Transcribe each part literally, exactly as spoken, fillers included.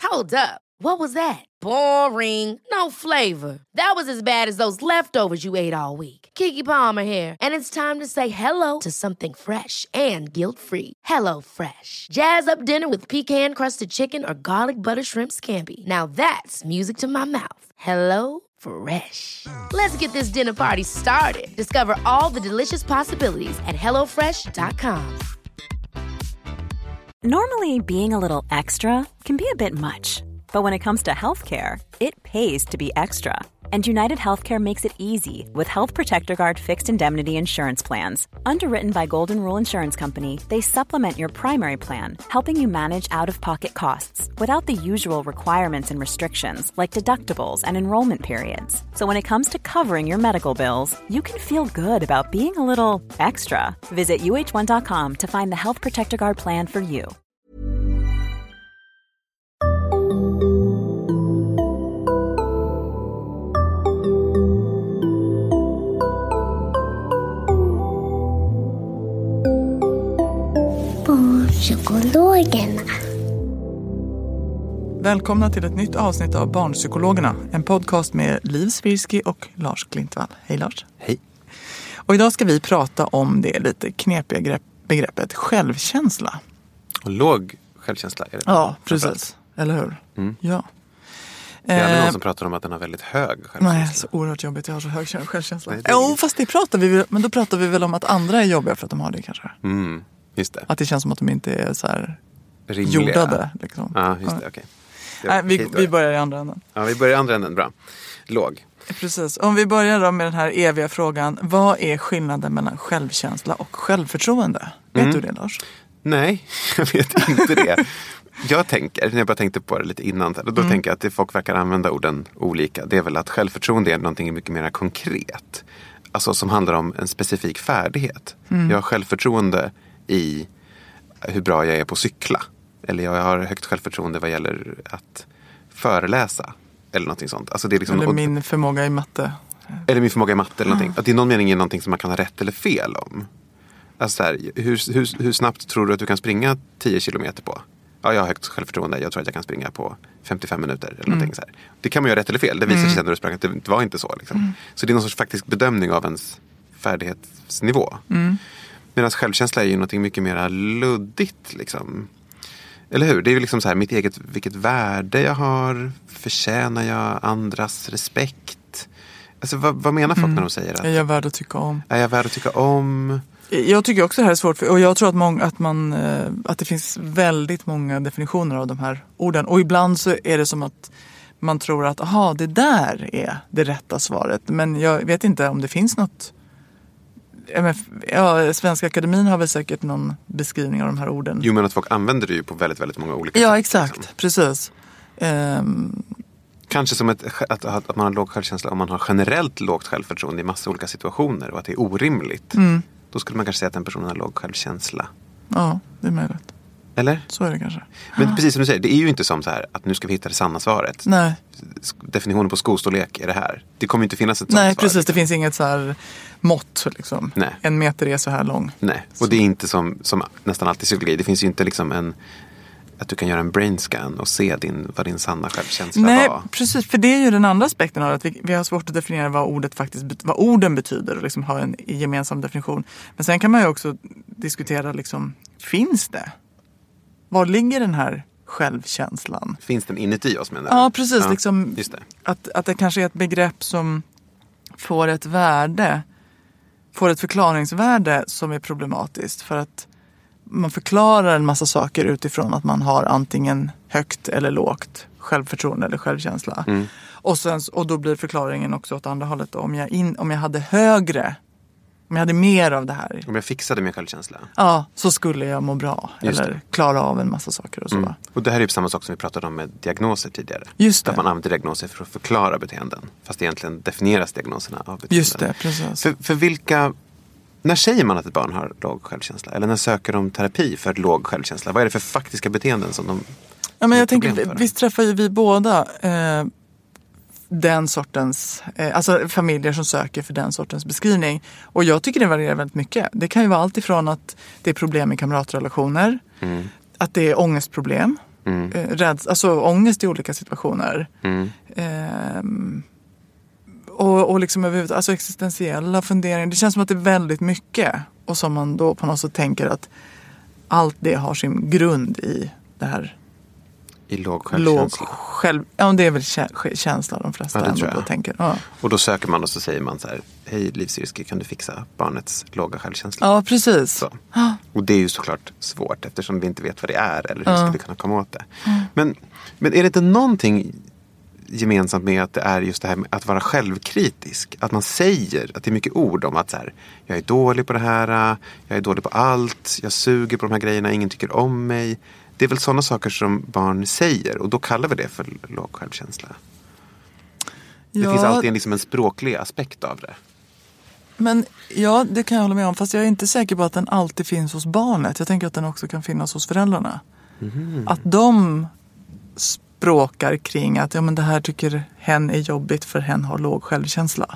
Hold up. What was that? Boring. No flavor. That was as bad as those leftovers you ate all week. Keke Palmer here, and it's time to say hello to something fresh and guilt-free. Hello Fresh. Jazz up dinner with pecan-crusted chicken or garlic butter shrimp scampi. Now that's music to my mouth. Hello Fresh. Let's get this dinner party started. Discover all the delicious possibilities at hello fresh dot com. Normally, being a little extra can be a bit much. But when it comes to healthcare, it pays to be extra. And United Healthcare makes it easy with Health Protector Guard fixed indemnity insurance plans. Underwritten by Golden Rule Insurance Company, they supplement your primary plan, helping you manage out-of-pocket costs without the usual requirements and restrictions like deductibles and enrollment periods. So when it comes to covering your medical bills, you can feel good about being a little extra. Visit U H one dot com to find the Health Protector Guard plan for you. Barnpsykologerna. Välkomna till ett nytt avsnitt av Barnpsykologerna. En podcast med Liv Svirsky och Lars Klintvall. Hej Lars. Hej. Och idag ska vi prata om det lite knepiga grepp, begreppet självkänsla. Och låg självkänsla är det. Ja, precis. Eller hur? Mm. Ja. Det är aldrig eh, någon som pratar om att den har väldigt hög självkänsla. Nej, så oerhört jobbigt. Jag har så hög självkänsla. Nej, Jo, oh, fast det pratar vi väl, men då pratar vi väl om att andra är jobbiga för att de har det kanske. Mm, just det. Att det känns som att de inte är så här Rimliga. jordade. Liksom. Ja, just det, okej. Nej, vi, vi börjar i andra änden. Ja, vi börjar i andra änden, bra. Låg. Precis. Om vi börjar då med den här eviga frågan. Vad är skillnaden mellan självkänsla och självförtroende? Vet Mm. du det, Lars? Nej, jag vet inte det. Jag tänker, när jag bara tänkte på det lite innan, då mm. tänker jag att det folk verkar använda orden olika. Det är väl att självförtroende är någonting mycket mer konkret. Alltså som handlar om en specifik färdighet. Mm. Jag har självförtroende i hur bra jag är på att cykla. Eller jag har högt självförtroende vad gäller att föreläsa. Eller någonting sånt. Alltså det är liksom, eller min förmåga i matte. Eller min förmåga i matte eller någonting. Att det i någon mening är någonting som man kan ha rätt eller fel om. Alltså så här, hur, hur, hur snabbt tror du att du kan springa tio kilometer på? Ja, jag har högt självförtroende. Jag tror att jag kan springa på femtiofem minuter eller mm. någonting så här. Det kan man ju ha rätt eller fel. Det visar sig mm. sen när du sprang att det var inte så. Liksom. Mm. Så det är någon sorts faktisk bedömning av ens färdighetsnivå. Mm. Medan självkänsla är ju någonting mycket mer luddigt liksom. Eller hur? Det är ju liksom så här, mitt eget, vilket värde jag har. Förtjänar jag andras respekt? Alltså vad, vad menar folk mm. när de säger att... Är jag värd att tycka om? Är jag värd att tycka om? Jag tycker också det här är svårt. För, och jag tror att, många, att, man, att det finns väldigt många definitioner av de här orden. Och ibland så är det som att man tror att aha, det där är det rätta svaret. Men jag vet inte om det finns något... Ja, Svenska Akademin har väl säkert någon beskrivning av de här orden. Jo, men att folk använder det ju på väldigt, väldigt många olika ja, sätt. Ja, exakt. Liksom. Precis. Um... Kanske som ett, att, att man har låg självkänsla om man har generellt lågt självförtroende i massa olika situationer och att det är orimligt. Mm. Då skulle man kanske säga att en person har låg självkänsla. Ja, det är möjligt. Eller? Så är det kanske. Men ja. Precis som du säger, det är ju inte som så här att nu ska vi hitta det sanna svaret. Nej. Definitionen på skostorlek är det här. Det kommer inte finnas ett sånt Nej, svar. precis. Det finns inget så här mått liksom. Nej. En meter är så här lång. Nej, och så. Det är inte som, som nästan alltid psykologi. Det finns ju inte liksom en... Att du kan göra en brain scan och se din, vad din sanna självkänsla Nej, var. Nej, precis. För det är ju den andra aspekten av att vi, vi har svårt att definiera vad ordet faktiskt, vad orden betyder och liksom ha en gemensam definition. Men sen kan man ju också diskutera liksom, finns det? Var ligger den här självkänslan? Finns den inuti oss menar du? Ja, precis. Ja, liksom, just det. Att, att det kanske är ett begrepp som får ett värde, får ett förklaringsvärde som är problematiskt. För att man förklarar en massa saker utifrån att man har antingen högt eller lågt självförtroende eller självkänsla. Mm. Och, sen, och då blir förklaringen också åt andra hållet. Om jag, in, om jag hade högre, om jag hade mer av det här. Om jag fixade min självkänsla. Ja, så skulle jag må bra. Just eller det. klara av en massa saker och så. Mm. Och det här är ju samma sak som vi pratade om med diagnoser tidigare. Just det. Att man använder diagnoser för att förklara beteenden. Fast egentligen definieras diagnoserna av beteenden. Just det, precis. För, för vilka... När säger man att ett barn har låg självkänsla? Eller när söker de terapi för låg självkänsla? Vad är det för faktiska beteenden som de... Ja, men jag tänker, visst träffar ju vi båda eh, den sortens, eh, alltså familjer som söker för den sortens beskrivning. Och jag tycker det varierar väldigt mycket. Det kan ju vara allt ifrån att det är problem med kamratrelationer, mm. att det är ångestproblem, Mm. Eh, räds, alltså ångest i olika situationer. Mm. Eh, och, och liksom överhuvudtaget, alltså existentiella funderingar. Det känns som att det är väldigt mycket. Och som man då på något sätt tänker att allt det har sin grund i det här. I låg självkänsla. Låg själv, ja, det är väl kä- känsla de flesta ja, det ändå tror jag. då tänker. Ja. Och då söker man och så säger man så här: hej livsyrske, kan du fixa barnets låga självkänsla? Ja, precis. Så. Och det är ju såklart svårt eftersom vi inte vet vad det är eller hur ja. ska vi kunna komma åt det. Mm. Men, men är det inte någonting gemensamt med att det är just det här med att vara självkritisk? Att man säger, att det är mycket ord om att så här, jag är dålig på det här, jag är dålig på allt, jag suger på de här grejerna, ingen tycker om mig. Det är väl sådana saker som barn säger och då kallar vi det för låg självkänsla. Det ja. finns alltid en, liksom en språklig aspekt av det. Men ja, det kan jag hålla med om. Fast jag är inte säker på att den alltid finns hos barnet. Jag tänker att den också kan finnas hos föräldrarna. Mm. Att de språkar kring att ja, men det här tycker hen är jobbigt för hen har låg självkänsla.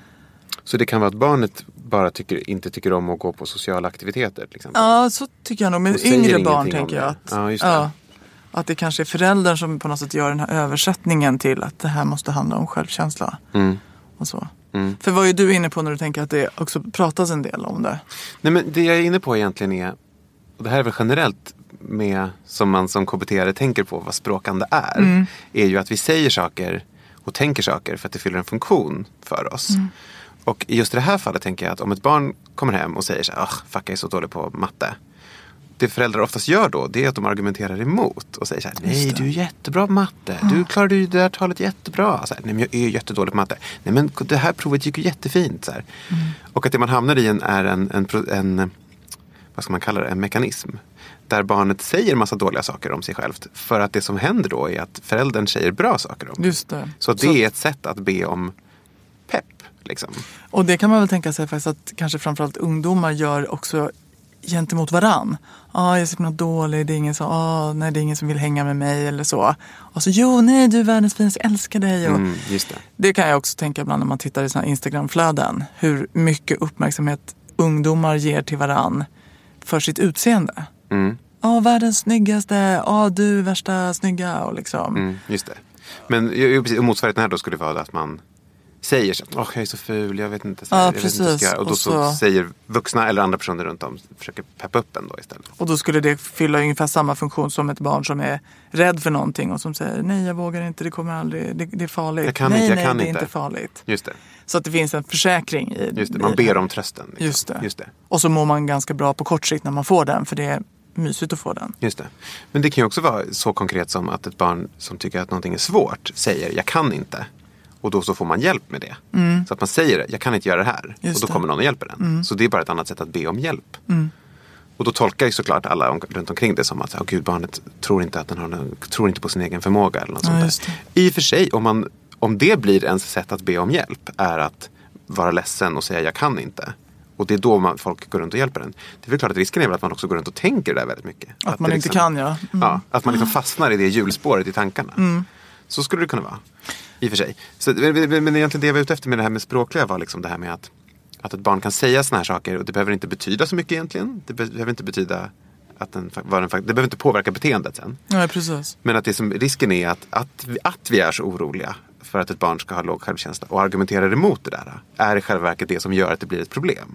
Så det kan vara att barnet bara tycker, inte tycker om att gå på sociala aktiviteter till exempel? Ja, så tycker jag nog. Med yngre barn tänker jag att, ja, just det. Ja, att det kanske är föräldern som på något sätt gör den här översättningen till att det här måste handla om självkänsla. Mm. Och så. Mm. För vad är du inne på när du tänker att det också pratas en del om det? Nej, men det jag är inne på egentligen är, och det här är väl generellt med som man som K B T-are tänker på vad språkande är, mm. är ju att vi säger saker och tänker saker för att det fyller en funktion för oss. Mm. Och i just det här fallet tänker jag att om ett barn kommer hem och säger så här, fuck, jag är så dålig på matte. Det föräldrar oftast gör då, det är att de argumenterar emot och säger så här, nej, du är jättebra på matte. Du klarade ju det här talet jättebra. Så här, nej, men jag är jättedålig på matte. Nej, men det här provet gick ju jättefint. Så här. Mm. Och att det man hamnar i en, är en, en, en, vad ska man kalla det, en mekanism. Där barnet säger massa dåliga saker om sig självt. För att det som händer då är att föräldern säger bra saker om. Just det. Så det så... är ett sätt att be om pepp. Liksom. Och det kan man väl tänka sig faktiskt att kanske framförallt ungdomar gör också gentemot varann. Ja, ah, jag är så dålig, det är ingen som, ah, nej, det är ingen som vill hänga med mig eller så. Och så, jo, nej, du är världens finaste, jag älskar dig. Och mm, just det. Det kan jag också tänka ibland när man tittar i såna Instagram-flöden. Hur mycket uppmärksamhet ungdomar ger till varann för sitt utseende. Mm. Ja, ah, världens snyggaste, ja, ah, du är värsta snygga och liksom. Mm, just det. Men motsvarigheten här då skulle vara att man säger så, åh, jag är så ful, jag vet inte. Så här, ja, jag precis. Vet inte, och då och så... så säger vuxna eller andra personer runt om, försöker peppa upp en då istället. Och då skulle det fylla ungefär samma funktion som ett barn som är rädd för någonting och som säger, nej, jag vågar inte, det kommer aldrig, det, det är farligt. Jag kan nej, inte, jag nej, kan det är inte. inte farligt. Just det. Så att det finns en försäkring i, Just det, man i ber om trösten. Liksom. Just det. Just det. Och så mår man ganska bra på kort sikt när man får den, för det är mysigt att få den. Just det. Men det kan ju också vara så konkret som att ett barn som tycker att någonting är svårt säger, jag kan inte. Och då så får man hjälp med det. Mm. Så att man säger det, jag kan inte göra det här. Just och då det. kommer någon och hjälper den. Mm. Så det är bara ett annat sätt att be om hjälp. Mm. Och då tolkar ju såklart alla om, runt omkring det som att oh, gud, barnet tror inte, att den har någon, tror inte på sin egen förmåga. Eller något ja, sånt där. I och för sig, om, man, om det blir ens sätt att be om hjälp är att vara ledsen och säga jag kan inte. Och det är då man, folk går runt och hjälper den. Det är väl klart att risken är väl att man också går runt och tänker det där väldigt mycket. Att, att man liksom, inte kan, ja. Mm. Ja, att man liksom fastnar i det hjulspåret i tankarna. Mm. Så skulle det kunna vara. I och för sig. Så, men, men egentligen det jag var ute efter med det här med språkliga var liksom det här med att, att ett barn kan säga såna här saker och det behöver inte betyda så mycket egentligen. Det behöver inte betyda att den, vad den, det behöver inte påverka beteendet sen. Nej, precis. Men att det som, risken är att, att, vi, att vi är så oroliga för att ett barn ska ha låg självkänsla och argumenterar emot det där är i själva verket det som gör att det blir ett problem.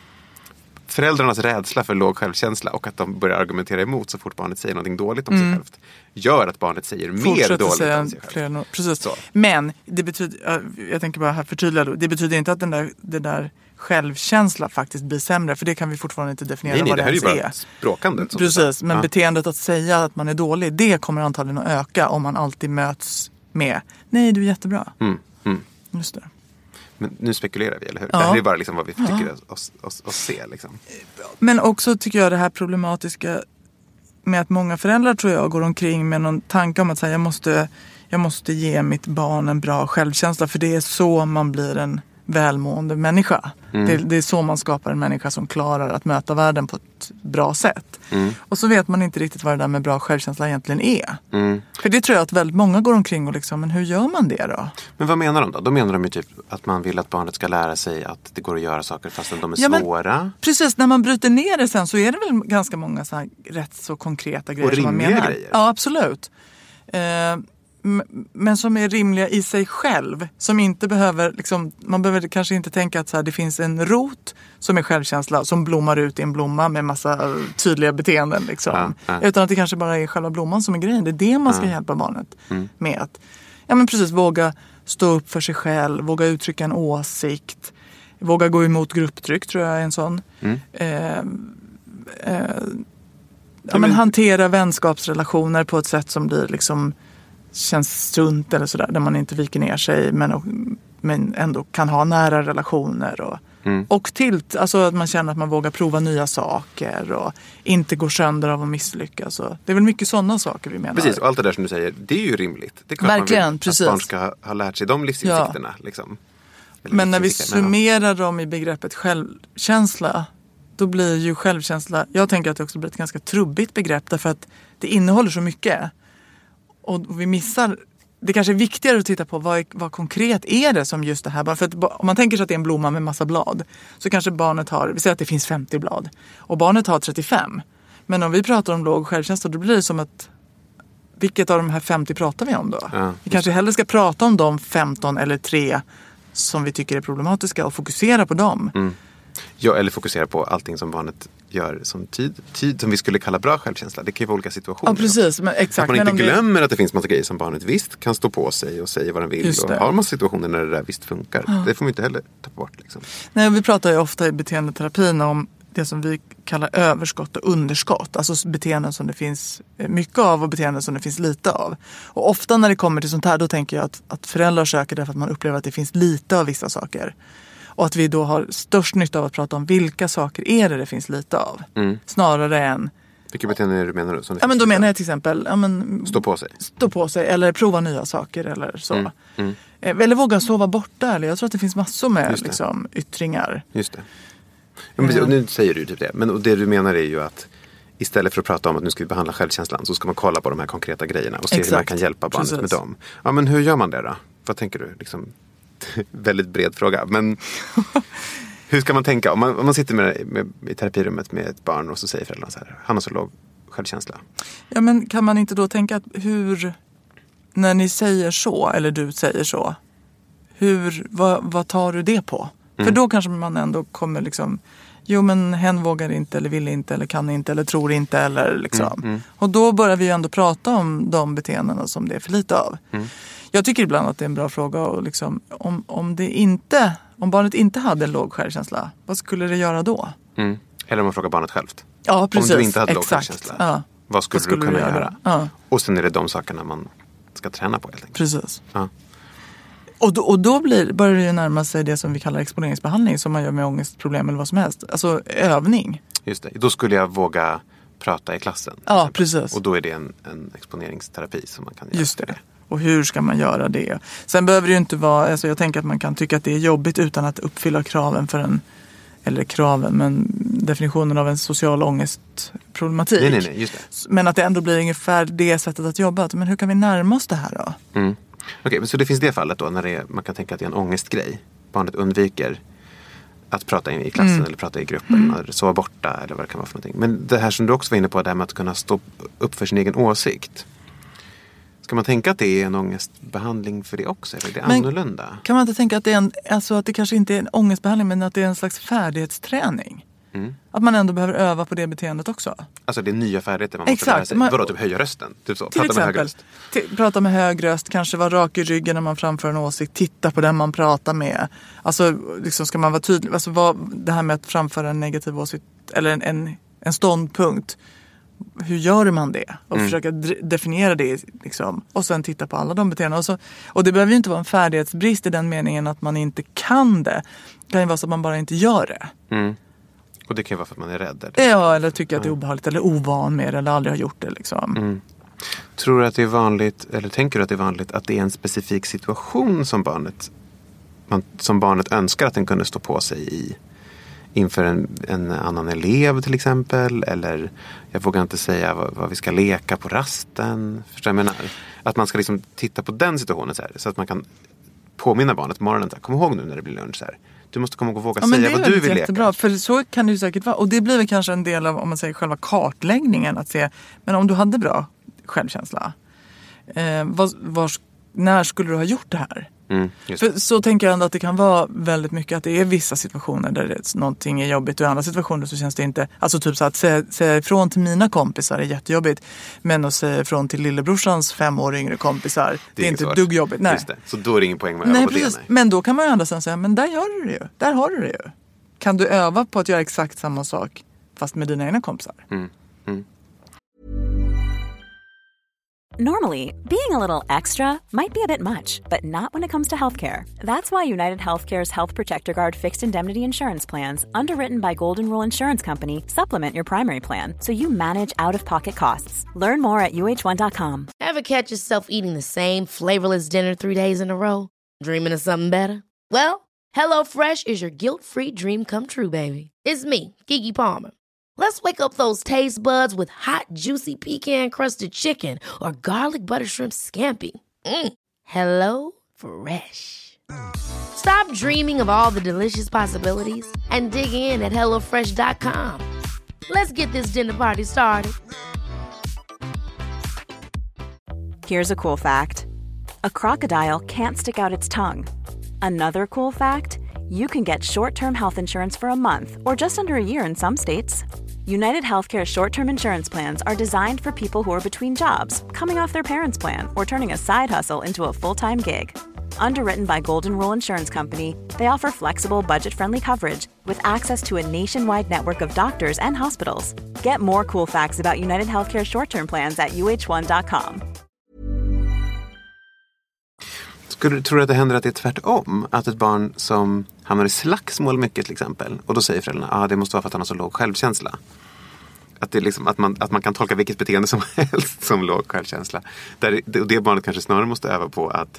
Föräldrarnas rädsla för låg självkänsla och att de börjar argumentera emot så fort barnet säger någonting dåligt om mm. sig självt gör att barnet säger mer dåligt säga om sig själv. Fler no- Precis. Så. Men det betyder, jag tänker bara här förtydliga då, det betyder inte att den där, det där självkänsla faktiskt blir sämre, för det kan vi fortfarande inte definiera nej, nej, vad det, det ens är. är. Det här är ju bara språkandet. Precis, men ja. beteendet att säga att man är dålig, det kommer antagligen att öka om man alltid möts med nej, du är jättebra. Mm. Mm. Just det. Men nu spekulerar vi, eller hur? Ja. Det här är bara liksom vad vi ja. tycker oss, oss, oss se. Liksom. Men också tycker jag det här problematiska med att många föräldrar tror jag går omkring med någon tanke om att säga, jag måste, jag måste ge mitt barn en bra självkänsla, för det är så man blir en välmående människa. Mm. Det, det är så man skapar en människa som klarar att möta världen på ett bra sätt. Mm. Och så vet man inte riktigt vad det där med bra självkänsla egentligen är. Mm. För det tror jag att väldigt många går omkring och liksom, men hur gör man det då? Men vad menar de då? Då menar de ju typ att man vill att barnet ska lära sig att det går att göra saker fastän de är ja, svåra. Men, precis, när man bryter ner det sen så är det väl ganska många så här rätt så konkreta grejer och som man menar. Grejer. Ja, absolut. Eh, men som är rimliga i sig själv. Som inte behöver, liksom, man behöver kanske inte tänka att så här, det finns en rot som är självkänsla som blommar ut i en blomma med massa tydliga beteenden. Liksom. Ja, ja. Utan att det kanske bara är själva blomman som är grejen. Det är det man ska ja. hjälpa barnet mm. med. Att, ja men precis, våga stå upp för sig själv, våga uttrycka en åsikt, våga gå emot grupptryck tror jag är en sån. Mm. Eh, eh, ja, men hantera vänskapsrelationer på ett sätt som blir liksom känns sunt eller sådär, där man inte viker ner sig men, men ändå kan ha nära relationer och, mm. och till, alltså att man känner att man vågar prova nya saker och inte går sönder av att misslyckas. Och det är väl mycket sådana saker vi menar. Precis, och allt det där som du säger, det är ju rimligt. Det är klart verkligen, man vill precis. Att barn ska ha, ha lärt sig de livsinsikterna. Ja. Liksom. Men när vi summerar dem i begreppet självkänsla, då blir ju självkänsla, jag tänker att det också blir ett ganska trubbigt begrepp därför att det innehåller så mycket. Och vi missar, det kanske är viktigare att titta på vad, vad konkret är det som just det här. För att om man tänker sig att det är en blomma med massa blad så kanske barnet har, vi säger att det finns femtio blad och barnet har trettiofem. Men om vi pratar om låg självkänsla då blir det som att vilket av de här femtio pratar vi om då? Ja, vi kanske hellre ska prata om de femton eller tre som vi tycker är problematiska och fokusera på dem. Mm. Ja, eller fokusera på allting som barnet gör som tid, tid som vi skulle kalla bra självkänsla. Det kan ju vara olika situationer. Ja, precis. Men exakt. Att man inte men glömmer det... att det finns massa grejer som barnet visst kan stå på sig och säga vad den vill. Och har man situationer när det där visst funkar. Ja. Det får man inte heller ta bort. Liksom. Nej, vi pratar ju ofta i beteendeterapin om det som vi kallar överskott och underskott. Alltså beteenden som det finns mycket av och beteenden som det finns lite av. Och ofta när det kommer till sånt här då tänker jag att, att föräldrar söker därför att man upplever att det finns lite av vissa saker. Och att vi då har störst nytta av att prata om vilka saker är det det finns lite av. Mm. Snarare än... Vilka beteenden är det du menar du? Som ja, men då menar jag till exempel... Ja, men, stå på sig. Stå på sig eller prova nya saker eller så. Mm. Mm. Eller våga sova borta. Eller jag tror att det finns massor med liksom, yttringar. Just det. Ja, men, och nu säger du typ det. Men och det du menar är ju att istället för att prata om att nu ska vi behandla självkänslan så ska man kolla på de här konkreta grejerna och se Exakt. hur man kan hjälpa barnet Precis. med dem. Ja, men hur gör man det då? Vad tänker du? Liksom... väldigt bred fråga. Men hur ska man tänka? Om man, om man sitter med, med, i terapirummet med ett barn och så säger föräldrarna så här, han har så låg självkänsla. Ja, men kan man inte då tänka att hur, när ni säger så, eller du säger så, hur, vad, vad tar du det på? Mm. För då kanske man ändå kommer liksom, jo men hen vågar inte, eller vill inte, eller kan inte, eller tror inte, eller liksom. Mm, mm. Och då börjar vi ju ändå prata om de beteendena som det är för lite av. Mm. Jag tycker ibland att det är en bra fråga och liksom, om, om, det inte, om barnet inte hade en låg självkänsla, vad skulle det göra då? Mm. Eller om man frågar barnet självt. Ja, precis. Om du inte hade Exakt. låg självkänsla, ja. vad, skulle vad skulle du kunna du göra? göra? Ja. Och sen är det de sakerna man ska träna på helt enkelt. Precis. Ja. Och då, och då blir, börjar det ju närma sig det som vi kallar exponeringsbehandling som man gör med ångestproblem eller vad som helst. Alltså övning. Just det. Då skulle jag våga prata i klassen. Ja, precis. Och då är det en, en exponeringsterapi som man kan göra. Just det. det. Och hur ska man göra det? Sen behöver det ju inte vara, alltså jag tänker att man kan tycka att det är jobbigt utan att uppfylla kraven för en, eller kraven, men definitionen av en social ångestproblematik. Nej, nej, nej, just det. Men att det ändå blir ungefär det sättet att jobba. Men hur kan vi närma oss det här då? Mm. Okej, okay, så det finns det fallet då när det är, man kan tänka att det är en ångestgrej. Barnet undviker att prata i klassen mm. eller prata i gruppen mm. eller sova borta eller vad det kan vara för någonting. Men det här som du också var inne på, det här med att kunna stå upp för sin egen åsikt. Ska man tänka att det är en ångestbehandling för det också? Eller är det men annorlunda? Kan man inte tänka att det, är en, alltså att det kanske inte är en ångestbehandling men att det är en slags färdighetsträning? Mm. Att man ändå behöver öva på det beteendet också. Alltså det är nya färdigheter man måste Exakt. lära sig. Man, Vadå, typ höja rösten? Typ så. Prata exempel, med hög röst. T- prata med hög röst. Kanske vara rak i ryggen när man framför en åsikt. Titta på den man pratar med. Alltså liksom ska man vara tydlig. Alltså vad, det här med att framföra en negativ åsikt. Eller en, en, en ståndpunkt. Hur gör man det? Och mm. försöka d- definiera det liksom. Och sen titta på alla de beteenden. Och, så, och det behöver ju inte vara en färdighetsbrist i den meningen att man inte kan det. Det kan ju vara så att man bara inte gör det. Mm. Och det kan ju vara för att man är rädd. Eller? Ja, eller tycker att det är obehagligt eller ovan med det eller aldrig har gjort det liksom. Mm. Tror du att det är vanligt, eller tänker du att det är vanligt att det är en specifik situation som barnet man som barnet önskar att den kunde stå på sig i inför en, en annan elev till exempel. Eller jag vågar inte säga vad, vad vi ska leka på rasten. Förstår jag menar? Att man ska liksom titta på den situationen så här, så att man kan påminna barnet på morgonen. Kom ihåg nu när det blir lunch så här. Du måste komma och våga ja, säga vad du vill jättebra, leka. För så kan det ju säkert vara. Och det blir väl kanske en del av, om man säger, själva kartläggningen. Att se, men om du hade bra självkänsla. Eh, var, var, när skulle du ha gjort det här? Mm, för så tänker jag ändå att det kan vara väldigt mycket att det är vissa situationer där det, någonting är jobbigt och i andra situationer så känns det inte, alltså typ så att säga, säga ifrån till mina kompisar är jättejobbigt, men att säga ifrån till lillebrorsans fem år yngre kompisar det är, det är inte ett dugg jobbigt. Nej. Just det. Så då är det ingen poäng med att nej, öva på precis. det. Nej. Men då kan man ju ändå säga, men där gör du det ju, där har du det ju. Kan du öva på att göra exakt samma sak fast med dina egna kompisar? Mm. Mm. Normally, being a little extra might be a bit much, but not when it comes to healthcare. That's why United Healthcare's Health Protector Guard fixed indemnity insurance plans, underwritten by Golden Rule Insurance Company, supplement your primary plan so you manage out-of-pocket costs. Learn more at U H one dot com. Ever catch yourself eating the same flavorless dinner three days in a row? Dreaming of something better? Well, HelloFresh is your guilt-free dream come true, baby. It's me, Keke Palmer. Let's wake up those taste buds with hot, juicy pecan-crusted chicken or garlic butter shrimp scampi. Mm. Hello Fresh. Stop dreaming of all the delicious possibilities and dig in at hello fresh dot com. Let's get this dinner party started. Here's a cool fact. A crocodile can't stick out its tongue. Another cool fact, you can get short-term health insurance for a month or just under a year in some states. United Healthcare short-term insurance plans are designed for people who are between jobs, coming off their parents' plan, or turning a side hustle into a full-time gig. Underwritten by Golden Rule Insurance Company, they offer flexible, budget-friendly coverage with access to a nationwide network of doctors and hospitals. Get more cool facts about United Healthcare short-term plans at U H one dot com. Skulle du tro att det händer att det är tvärtom? Att ett barn som hamnar i slagsmål mycket till exempel, och då säger föräldrarna att ah, det måste vara för att han har så låg självkänsla. Att, det är liksom, att, man, att man kan tolka vilket beteende som helst som låg självkänsla. Där, och det barnet kanske snarare måste öva på att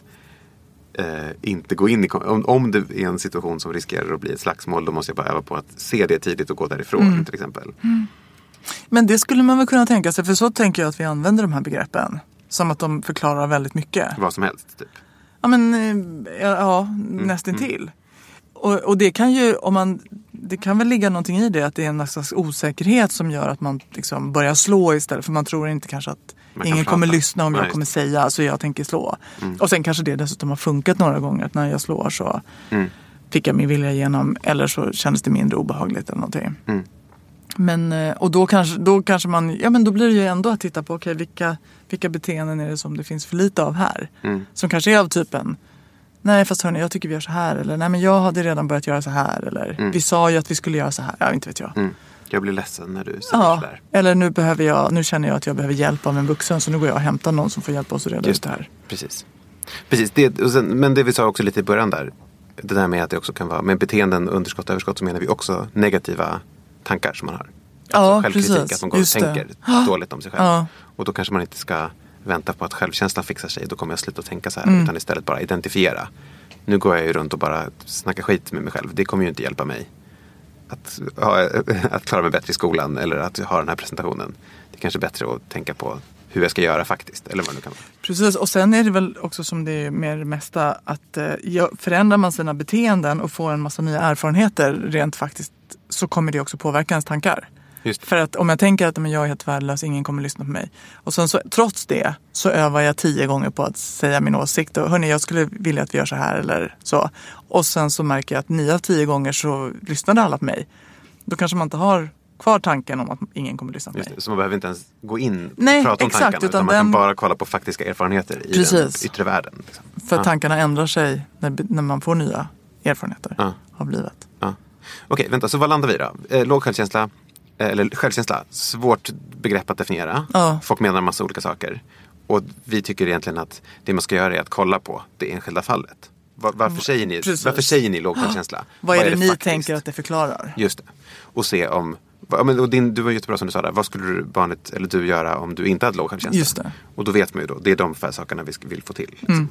eh, inte gå in i... Om, om det är en situation som riskerar att bli ett slagsmål, då måste jag bara öva på att se det tidigt och gå därifrån mm. till exempel. Mm. Men det skulle man väl kunna tänka sig, för så tänker jag att vi använder de här begreppen. Som att de förklarar väldigt mycket. Vad som helst, typ. Ja, men ja, ja mm. nästintill. Mm. Och, och det kan ju, om man, det kan väl ligga någonting i det, att det är en slags osäkerhet som gör att man liksom börjar slå istället. För man tror inte kanske att man ingen kommer lyssna om Nej. jag kommer säga, så jag tänker slå. Mm. Och sen kanske det dessutom har funkat några gånger, att när jag slår så mm. fick jag min vilja igenom, eller så kändes det mindre obehagligt eller någonting. Mm. Men, och då kanske, då kanske man, ja men då blir det ju ändå att titta på, okej, okay, vilka, vilka beteenden är det som det finns för lite av här? Mm. Som kanske är av typen, nej fast hörni, jag tycker vi gör så här, eller nej men jag hade redan börjat göra så här, eller mm. vi sa ju att vi skulle göra så här, ja inte vet jag. Mm. Jag blir ledsen när du säger ja, så där. Eller nu behöver jag, nu känner jag att jag behöver hjälp av en vuxen, så nu går jag och hämtar någon som får hjälpa oss att reda ut det här. Precis. Precis, det, och sen, men det vi sa också lite i början där, det där med att det också kan vara, med beteenden, underskott och överskott, så menar vi också negativa tankar som man har. Alltså ja, självkritik, precis. att man går och tänker det. dåligt om sig själv. Ja. Och då kanske man inte ska vänta på att självkänslan fixar sig. Då kommer jag sluta tänka så här. Mm. Utan istället bara identifiera. Nu går jag ju runt och bara snackar skit med mig själv. Det kommer ju inte hjälpa mig att, ha, att klara mig bättre i skolan. Eller att ha den här presentationen. Det är kanske bättre att tänka på hur jag ska göra faktiskt. Eller vad det nu kan vara. Precis, och sen är det väl också som det är med det mesta. Att eh, förändrar man sina beteenden och får en massa nya erfarenheter rent faktiskt, så kommer det också påverka ens tankar. För att om jag tänker att men jag är helt värdelös, ingen kommer lyssna på mig. Och sen så, trots det så övar jag tio gånger på att säga min åsikt. Och hörni, jag skulle vilja att vi gör så här eller så. Och sen så märker jag att nio av tio gånger så lyssnade alla på mig. Då kanske man inte har kvar tanken om att ingen kommer lyssna på mig. Just det, så man behöver inte ens gå in och Nej, prata om exakt, tankarna. Utan, utan man den... kan bara kolla på faktiska erfarenheter i Precis. den yttre världen. Liksom. För ja. tankarna ändrar sig när, när man får nya erfarenheter ja. av livet. Ja. Okej, vänta, så vad landar vi då? Eh, låg självkänsla. Eller självkänsla, svårt begrepp att definiera. Ja. Folk menar en massa olika saker. Och vi tycker egentligen att det man ska göra är att kolla på det enskilda fallet. Var, varför, säger ni, varför säger ni låg självkänsla? Vad är det, Vad är det ni faktiskt? tänker att det förklarar? Just det. Och se om... Och din, du var jättebra som du sa där. Vad skulle du, barnet eller du göra om du inte hade låg självkänsla? Just det. Och då vet man ju då, det är de för sakerna vi vill få till. Liksom. Mm.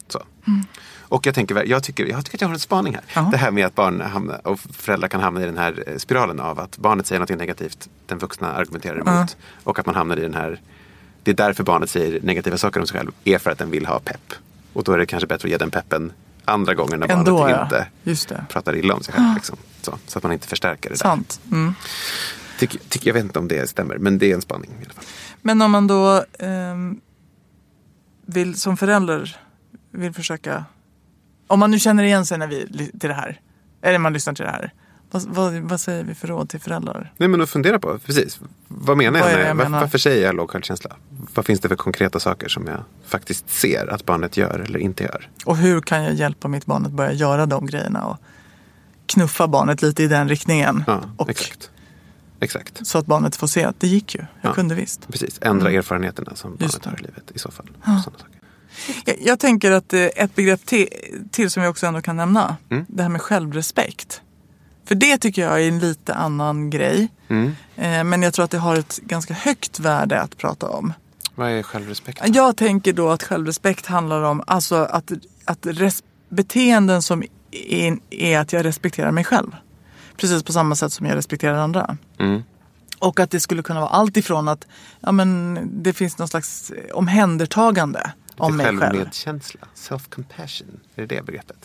Så. Mm. Och jag tänker, jag tycker, jag tycker att jag har en spaning här. Uh-huh. Det här med att barn hamnar, och föräldrar kan hamna i den här spiralen av att barnet säger något negativt, den vuxna argumenterar emot. Uh-huh. Och att man hamnar i den här, det är därför barnet säger negativa saker om sig själv, är för att den vill ha pepp. Och då är det kanske bättre att ge den peppen andra gånger när Ändå, barnet ja. inte Just det. pratar illa om sig själv. Liksom. Så, så att man inte förstärker det där. Sant. Mm. Tyck, tyck, jag vet inte om det stämmer, men det är en spaning i alla fall. Men om man då um, vill som förälder vill försöka, om man nu känner igen sig när vi, till det här, eller man lyssnar till det här, vad, vad, vad säger vi för råd till föräldrar? Nej, men att fundera på, precis. Vad menar vad jag med jag var, menar? Varför säger jag låg självkänsla? Vad finns det för konkreta saker som jag faktiskt ser att barnet gör eller inte gör? Och hur kan jag hjälpa mitt barn att börja göra de grejerna och knuffa barnet lite i den riktningen? Ja, och exakt. Exakt. Så att barnet får se att det gick ju. Jag ja, kunde visst. Precis, ändra mm. erfarenheterna som barnet Just det. har i livet i så fall. Ja. Sådana saker. Jag, jag tänker att eh, ett begrepp till, till som jag också ändå kan nämna. Mm. Det här med självrespekt. För det tycker jag är en lite annan grej. Mm. Eh, men jag tror att det har ett ganska högt värde att prata om. Vad är självrespekt? Jag tänker då att självrespekt handlar om alltså att, att res- beteenden som är, är att jag respekterar mig själv. Precis på samma sätt som jag respekterar andra. Mm. Och att det skulle kunna vara allt ifrån att ja, men det finns någon slags omhändertagande om mig själv. Självmedkänsla, self-compassion, är det det begreppet?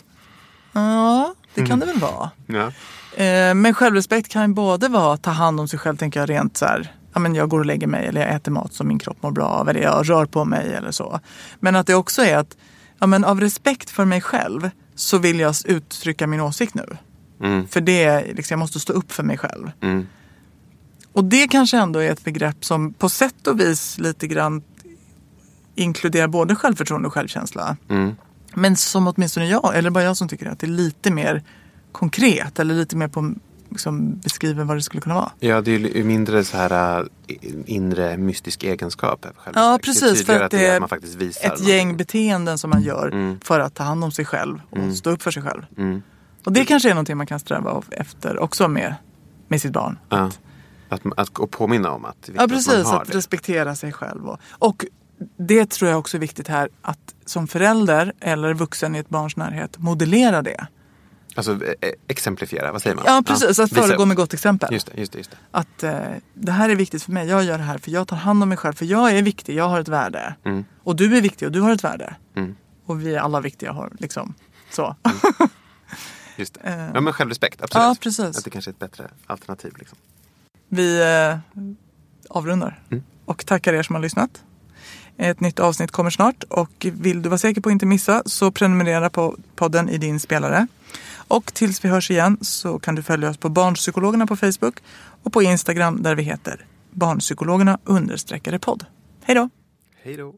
Ja, det kan Mm. det väl vara. Ja. Eh, men självrespekt kan både vara att ta hand om sig själv, tänker jag rent så här. Ja, men jag går och lägger mig eller jag äter mat som min kropp mår bra av eller jag rör på mig eller så. Men att det också är att ja, men av respekt för mig själv så vill jag uttrycka min åsikt nu. Mm. För det är liksom, jag måste stå upp för mig själv. Mm. Och det kanske ändå är ett begrepp som på sätt och vis lite grann inkluderar både självförtroende och självkänsla. Mm. Men som åtminstone jag, eller bara jag som tycker att det är lite mer konkret eller lite mer på liksom, beskriver vad det skulle kunna vara. Ja, det är ju mindre så här äh, inre mystisk egenskap. Ja, precis. För att det är att man faktiskt visar ett någonting. gäng beteenden som man gör Mm. för att ta hand om sig själv och Mm. stå upp för sig själv. Mm. Och det kanske är någonting man kan sträva efter också med, med sitt barn. Ja. Att, att, att påminna om att, Ja, precis. att man har Att det. respektera sig själv. Och, och det tror jag också är viktigt här att som förälder eller vuxen i ett barns närhet modellera det. Alltså eh, exemplifiera, vad säger man? Ja, precis. Att visa föregå upp. med gott exempel. Just det, just det, just det. Att eh, det här är viktigt för mig. Jag gör det här för jag tar hand om mig själv. För jag är viktig, jag har ett värde. Mm. Och du är viktig och du har ett värde. Mm. Och vi är alla viktiga, har liksom så. Mm. Just det. Eh. Ja, men självrespekt, absolut. Ja, precis. Att det kanske är ett bättre alternativ. Liksom. Vi eh, avrundar. Mm. Och tackar er som har lyssnat. Ett nytt avsnitt kommer snart. Och vill du vara säker på att inte missa så prenumerera på podden i din spelare. Och tills vi hörs igen så kan du följa oss på Barnpsykologerna på Facebook och på Instagram där vi heter Barnpsykologerna understreckade podd. Hej då! Hej då!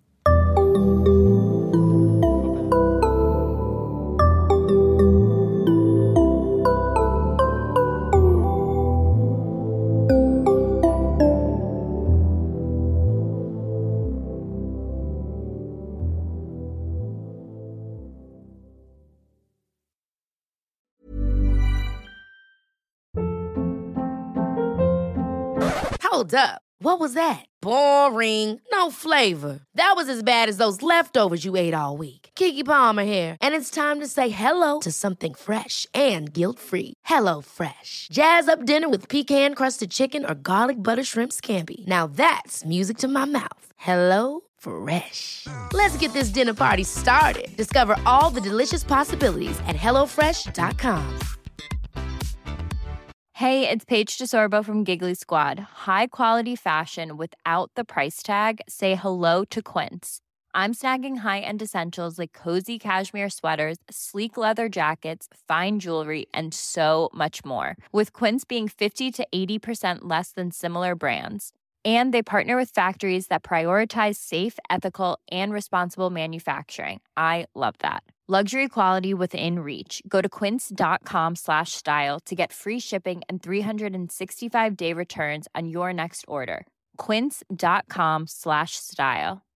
Hold up. What was that? Boring. No flavor. That was as bad as those leftovers you ate all week. Keke Palmer here, and it's time to say hello to something fresh and guilt-free. Hello Fresh. Jazz up dinner with pecan-crusted chicken or garlic butter shrimp scampi. Now that's music to my mouth. Hello Fresh. Let's get this dinner party started. Discover all the delicious possibilities at hello fresh dot com. Hey, it's Paige DeSorbo from Giggly Squad. High quality fashion without the price tag. Say hello to Quince. I'm snagging high-end essentials like cozy cashmere sweaters, sleek leather jackets, fine jewelry, and so much more. With Quince being fifty to eighty percent less than similar brands. And they partner with factories that prioritize safe, ethical, and responsible manufacturing. I love that. Luxury quality within reach. Go to quince.com slash style to get free shipping and three sixty-five day returns on your next order. Quince.com slash style.